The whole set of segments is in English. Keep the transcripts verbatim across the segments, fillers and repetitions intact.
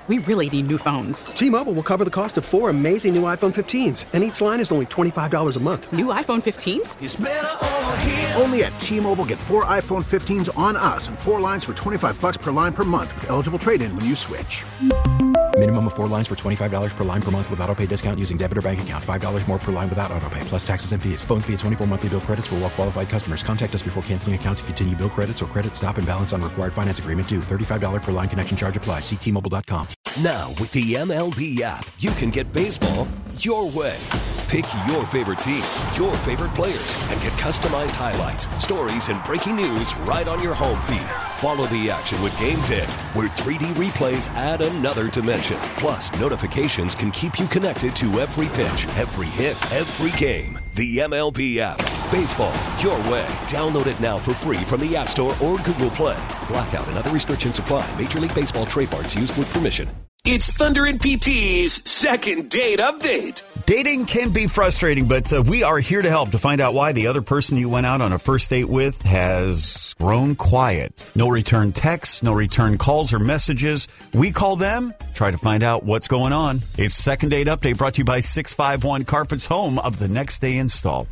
we really need new phones. T-Mobile will cover the cost of four amazing new iPhone fifteens, and each line is only twenty-five dollars a month. New iPhone fifteens? It's better over here. Only at T-Mobile, get four iPhone fifteens on us and four lines for twenty-five dollars per line per month with eligible trade-in when you switch. Minimum of four lines for twenty-five dollars per line per month with autopay discount using debit or bank account. five dollars more per line without autopay, plus taxes and fees. Phone fee at twenty-four monthly bill credits for well-qualified customers. Contact us before canceling account to continue bill credits or credit stop and balance on required finance agreement due. thirty-five dollars per line connection charge applies. See T Mobile dot com. Now, with the M L B app, you can get baseball your way. Pick your favorite team, your favorite players, and get customized highlights, stories, and breaking news right on your home feed. Follow the action with Game Day, where three D replays add another dimension. Plus, notifications can keep you connected to every pitch, every hit, every game. The M L B app. Baseball your way. Download it now for free from the App Store or Google Play. Blackout and other restrictions apply. Major League Baseball trademarks used with permission. It's Thunder and P T's second date update. Dating can be frustrating, but uh, we are here to help to find out why the other person you went out on a first date with has grown quiet. No return texts, no return calls or messages. We call them, try to find out what's going on. It's Second Date Update brought to you by six five one Carpets, home of the next day install.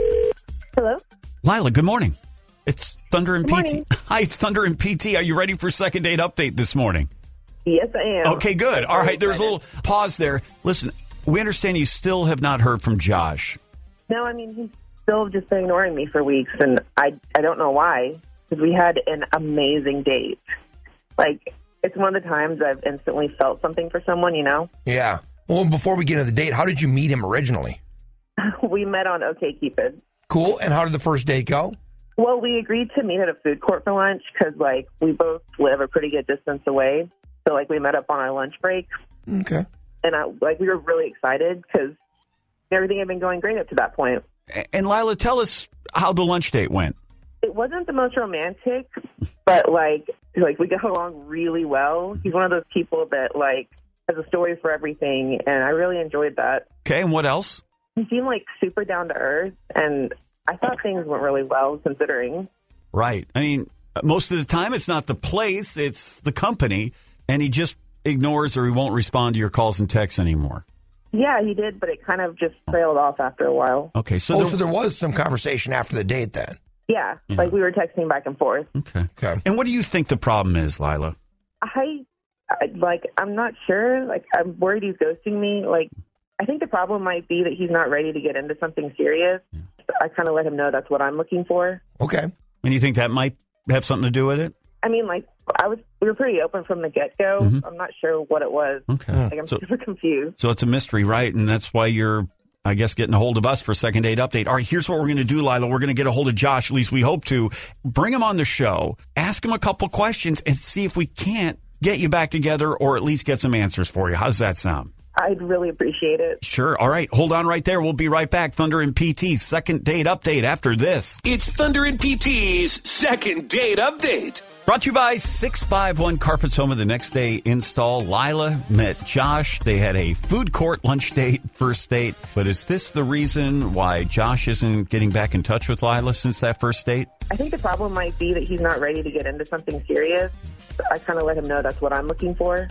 Hello? Lila, good morning. It's Thunder and Good P T. morning. Hi, it's Thunder and P T. Are you ready for Second Date Update this morning? Yes, I am. Okay, good. All right, there's a little pause there. Listen, we understand you still have not heard from Josh. No, I mean, he's still just been ignoring me for weeks, and I, I don't know why, because we had an amazing date. Like, it's one of the times I've instantly felt something for someone, you know? Yeah. Well, before we get into the date, how did you meet him originally? We met on OkCupid. Cool. And how did the first date go? Well, we agreed to meet at a food court for lunch because, like, we both live a pretty good distance away. So, like, we met up on our lunch break. Okay. And, I, like, we were really excited because everything had been going great up to that point. And Lila, tell us how the lunch date went. It wasn't the most romantic, but, like, like we got along really well. He's one of those people that, like, has a story for everything, and I really enjoyed that. Okay, and what else? He seemed, like, super down to earth, and I thought things went really well, considering. Right. I mean, most of the time it's not the place, it's the company, and he just ignores or he won't respond to your calls and texts anymore. Yeah, he did, but it kind of just trailed off after a while. Okay, so, oh, there, so there was some conversation after the date then? Yeah, Yeah. like we were texting back and forth. Okay. Okay. And what do you think the problem is, Lila? I, I like, I'm not sure. Like, I'm worried he's ghosting me. Like, I think the problem might be that he's not ready to get into something serious. Yeah. I kind of let him know that's what I'm looking for. Okay. And you think that might have something to do with it? I mean, like, I was, we were pretty open from the get-go. Mm-hmm. I'm not sure what it was. Okay. Like, I'm so, super confused. So it's a mystery, right? And that's why you're, I guess, getting a hold of us for Second Date Update. All right, here's what we're going to do, Lila. We're going to get a hold of Josh, at least we hope to. Bring him on the show, ask him a couple questions, and see if we can't get you back together or at least get some answers for you. How's that sound? I'd really appreciate it. Sure. All right. Hold on right there. We'll be right back. Thunder and P T's Second Date Update after this. It's Thunder and P T's second date update. Brought to you by six five one Carpets, home of the next day install. Lila met Josh. They had a food court lunch date, first date. But is this the reason why Josh isn't getting back in touch with Lila since that first date? I think the problem might be that he's not ready to get into something serious. I kind of let him know that's what I'm looking for.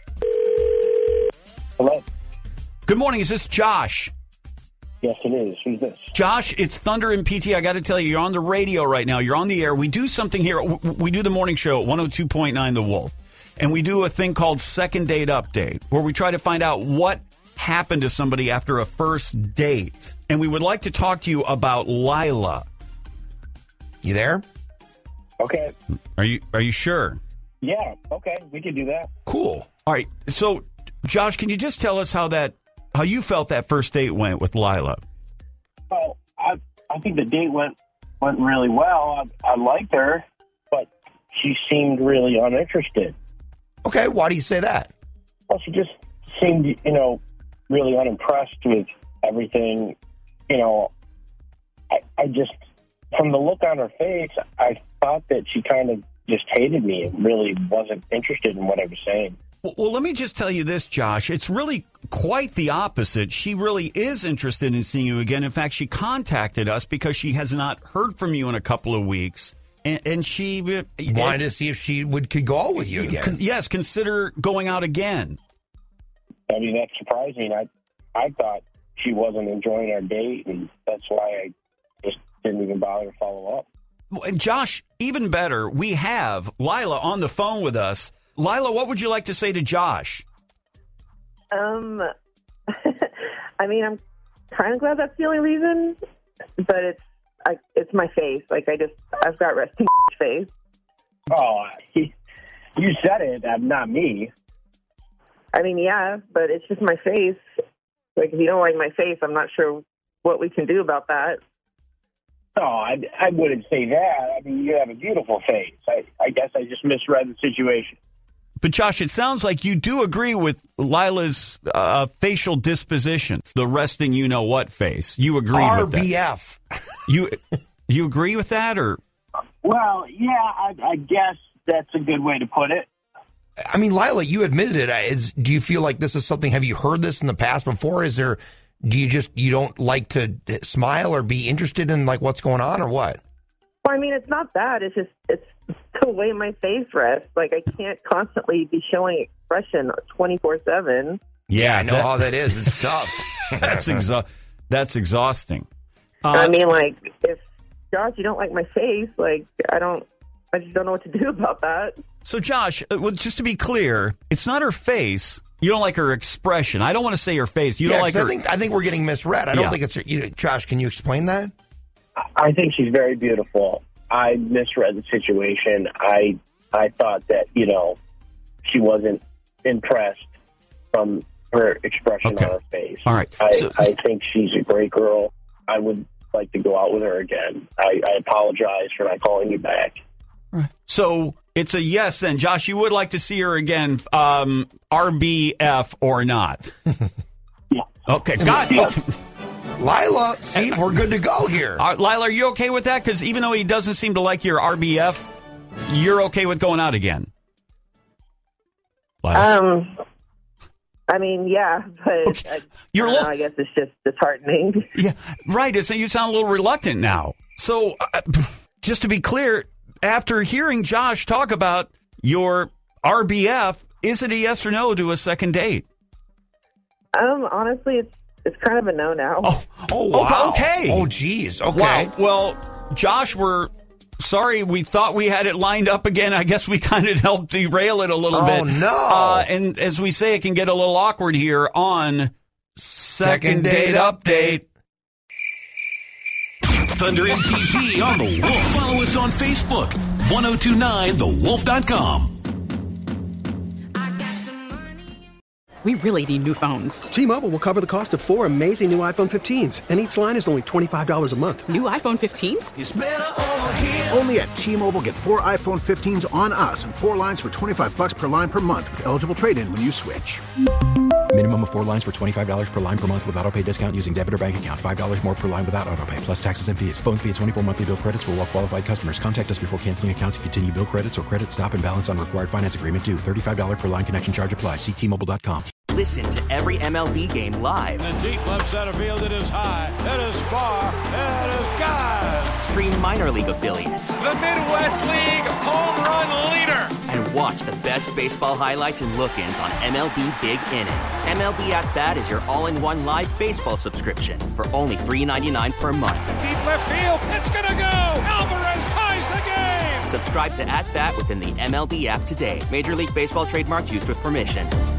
Hello. Good morning. Is this Josh? Yes, it is. Who's this? Josh, it's Thunder and P T. I got to tell you, you're on the radio right now. You're on the air. We do something here. We do the morning show at one oh two point nine The Wolf. And we do a thing called Second Date Update, where we try to find out what happened to somebody after a first date. And we would like to talk to you about Lila. You there? Okay. Are you Are you sure? Yeah. Okay. We can do that. Cool. All right. So, Josh, can you just tell us how that how you felt that first date went with Lila? Well, I I think the date went went really well. I, I liked her, but she seemed really uninterested. Okay. Why do you say that? Well, she just seemed, you know, really unimpressed with everything. You know, I, I just, from the look on her face, I thought that she kind of just hated me and really wasn't interested in what I was saying. Well, well, let me just tell you this, Josh. It's really quite the opposite. She really is interested in seeing you again. In fact, she contacted us because she has not heard from you in a couple of weeks. and, and she uh, wanted to see if she would could go out with you again. Con- yes, consider going out again. I mean, that's surprising. I I thought she wasn't enjoying our date, and that's why I just didn't even bother to follow up. And Josh, even better, we have Lila on the phone with us. Lila, what would you like to say to Josh? Um, I mean, I'm kind of glad that's the only reason, but it's I, it's my face. Like, I just, I've got resting face. Oh, you said it, not me. I mean, yeah, but it's just my face. Like, if you don't like my face, I'm not sure what we can do about that. No, I, I wouldn't say that. I mean, you have a beautiful face. I, I guess I just misread the situation. But, Josh, it sounds like you do agree with Lila's uh, facial disposition, the resting you-know-what face. You agree with that? R B F. You you agree with that? Or? Well, yeah, I, I guess that's a good way to put it. I mean, Lila, you admitted it. Is, do you feel like this is something, have you heard this in the past before? Is there, do you just, you don't like to smile or be interested in, like, what's going on or what? Well, I mean, it's not that. It's just, it's the way my face rests. Like, I can't constantly be showing expression twenty-four seven. Yeah, I know that, how that is. It's tough. that's, exa- that's exhausting. Uh, I mean, like, if, Josh, you don't like my face, like, I don't, I just don't know what to do about that. So, Josh, well, just to be clear, it's not her face. You don't like her expression. I don't want to say her face. You yeah, don't like I her. Think, I think we're getting misread. I don't yeah. think it's. You know, Josh, can you explain that? I think she's very beautiful. I misread the situation. I I thought that, you know, she wasn't impressed from her expression okay. on her face. All right. I, so, I think she's a great girl. I would like to go out with her again. I, I apologize for not calling you back. Right. So it's a yes, then. Josh, you would like to see her again, um, R B F or not? Yeah. Okay, got it. Lila, see, we're good to go here. Uh, Lila, are you okay with that? Because even though he doesn't seem to like your R B F, you're okay with going out again? Lila? Um, I mean, yeah, but okay. I, you're I, little... know, I guess it's just disheartening. Yeah, right. It's, you sound a little reluctant now. So, uh, just to be clear, after hearing Josh talk about your R B F, is it a yes or no to a second date? Um, honestly, it's it's kind of a no now. Oh, oh wow. Okay. Oh, geez. Okay. Wow. Well, Josh, we're sorry. We thought we had it lined up again. I guess we kind of helped derail it a little oh, bit. Oh, no. Uh, and as we say, it can get a little awkward here on Second, Second Date Update. Thunder M P T on The Wolf. Follow us on Facebook, ten twenty-nine the wolf dot com. We really need new phones. T-Mobile will cover the cost of four amazing new iPhone fifteens, and each line is only twenty-five dollars a month. New iPhone fifteens? It's better over here. Only at T-Mobile, get four iPhone fifteens on us and four lines for twenty-five dollars per line per month with eligible trade-in when you switch. Minimum of four lines for twenty-five dollars per line per month with autopay discount using debit or bank account. five dollars more per line without autopay, plus taxes and fees. Phone fee at twenty-four monthly bill credits for well-qualified customers. Contact us before canceling account to continue bill credits or credit stop and balance on required finance agreement due. thirty-five dollars per line connection charge applies. See T Mobile dot com. Listen to every M L B game live. In the deep left center field, it is high, it is far, it is gone. Stream minor league affiliates. The Midwest League home run leader. And watch the best baseball highlights and look-ins on M L B Big Inning. M L B At Bat is your all-in-one live baseball subscription for only three dollars and ninety-nine cents per month. Deep left field, it's gonna go. Alvarez ties the game. Subscribe to At Bat within the M L B app today. Major League Baseball trademarks used with permission.